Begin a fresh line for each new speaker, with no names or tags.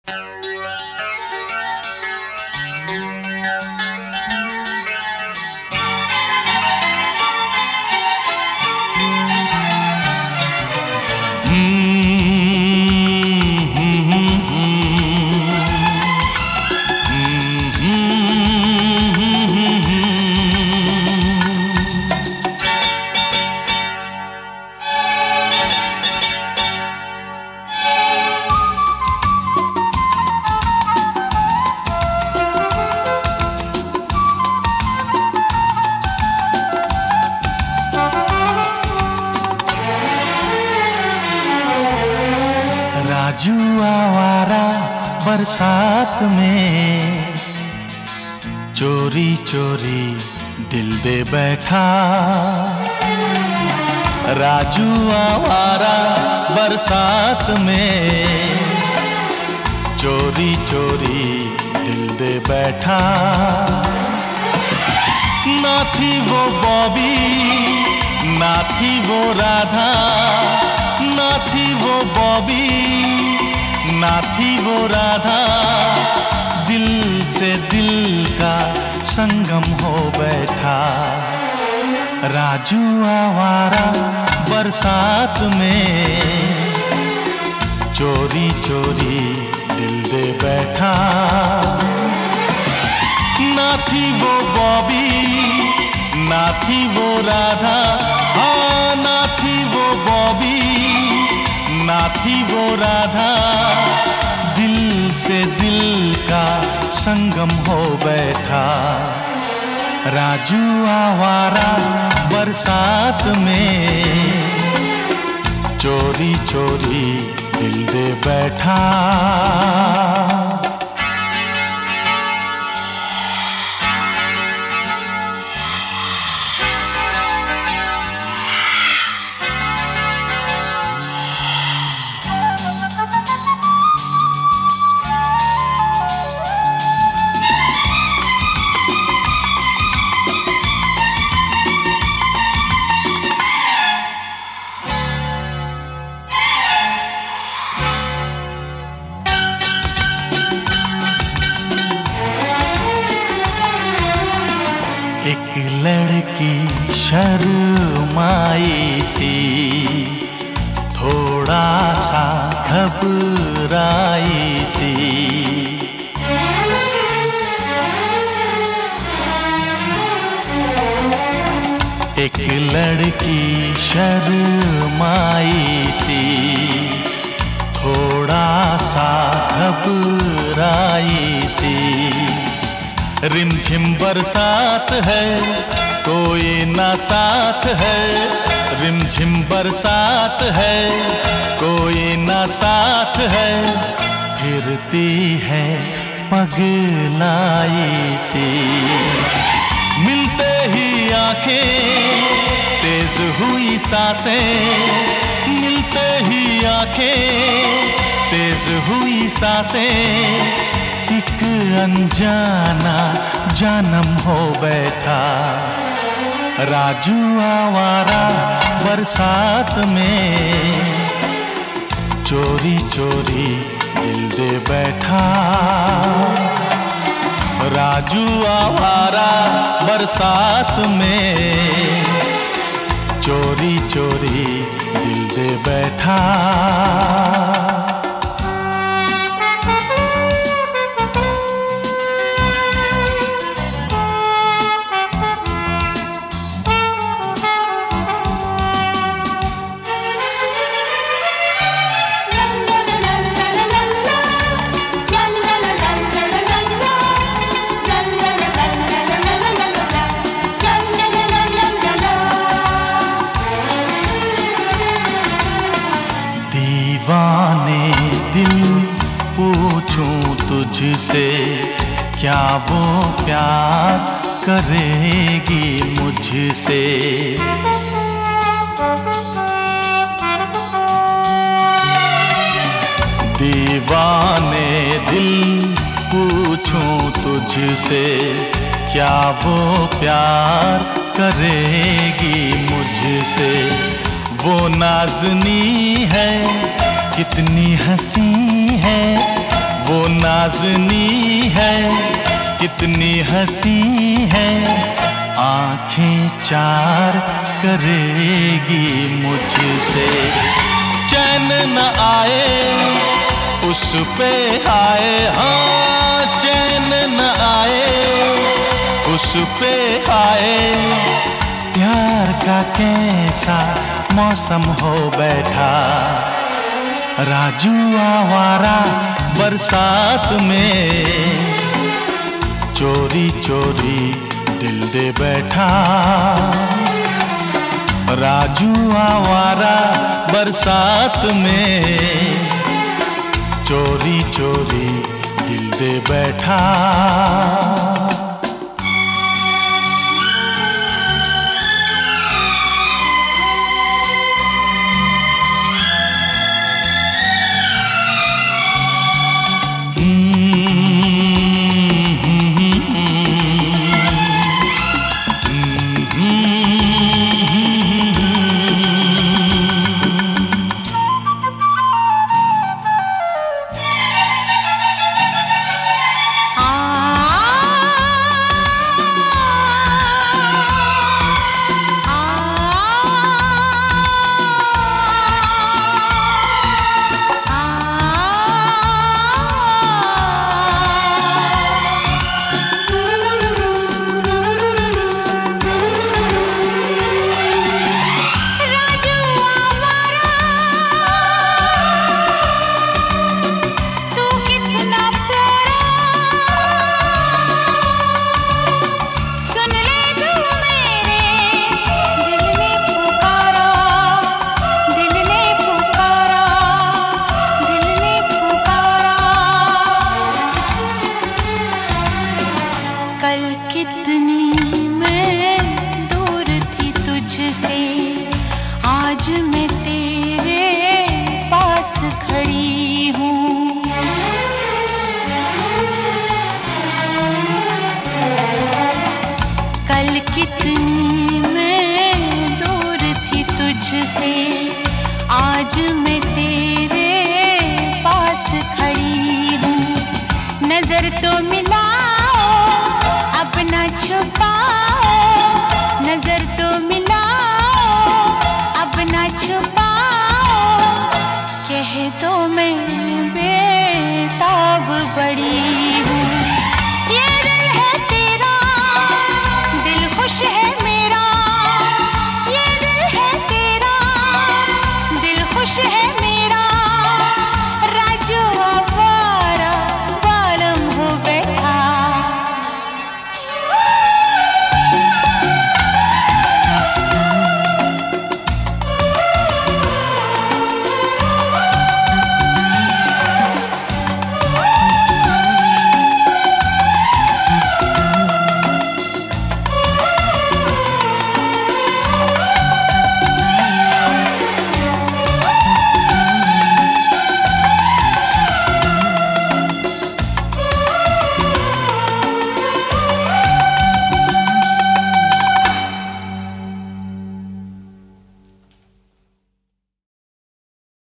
राजू आवारा बरसात में चोरी चोरी दिल दे बैठा। राजू आवारा बरसात में चोरी चोरी दिल दे बैठा। ना थी वो बॉबी ना थी वो राधा, ना थी वो बॉबी ना थी वो राधा, दिल से दिल का संगम हो बैठा। राजू आवारा बरसात में चोरी चोरी दिल दे बैठा। ना थी वो बॉबी ना थी वो राधा, हाँ ना थी वो बॉबी ना थी वो राधा, दिल से दिल का संगम हो बैठा। राजू आवारा बरसात में चोरी चोरी दिल दे बैठा। एक लड़की शर्माई सी थोड़ा सा घबराई सी, एक लड़की शर्माई सी थोड़ा सा घबराई सी। रिमझिम बरसात है कोई ना साथ है, रिमझिम बरसात है कोई ना साथ है, फिरती है पगलाई सी। मिलते ही आंखें तेज हुई सांसें, मिलते ही आंखें तेज हुई सांसें, एक अनजाना जन्म हो बैठा। राजू आवारा बरसात में चोरी चोरी दिल दे बैठा। राजू आवारा बरसात में चोरी चोरी दिल दे बैठा। दीवाने दिल पूछूं तुझसे क्या वो प्यार करेगी मुझसे। दीवाने दिल पूछूं तुझसे क्या वो प्यार करेगी मुझसे। वो नाज़नी है कितनी हंसी है, वो नाज़नी है, कितनी हंसी है, आंखें चार करेगी मुझसे। चैन न आए उस पे आए, हाँ चैन न आए उस पे आए। प्यार का कैसा मौसम हो बैठा, राजू आवारा बरसात में चोरी चोरी दिल दे बैठा। राजू आवारा बरसात में चोरी चोरी दिल दे बैठा।
कितनी मैं दूर थी तुझसे, आज मैं तेरे पास खड़ी हूँ। कल कितनी मैं दूर थी तुझसे, आज मैं तेरे पास खड़ी हूँ। नजर तो मिला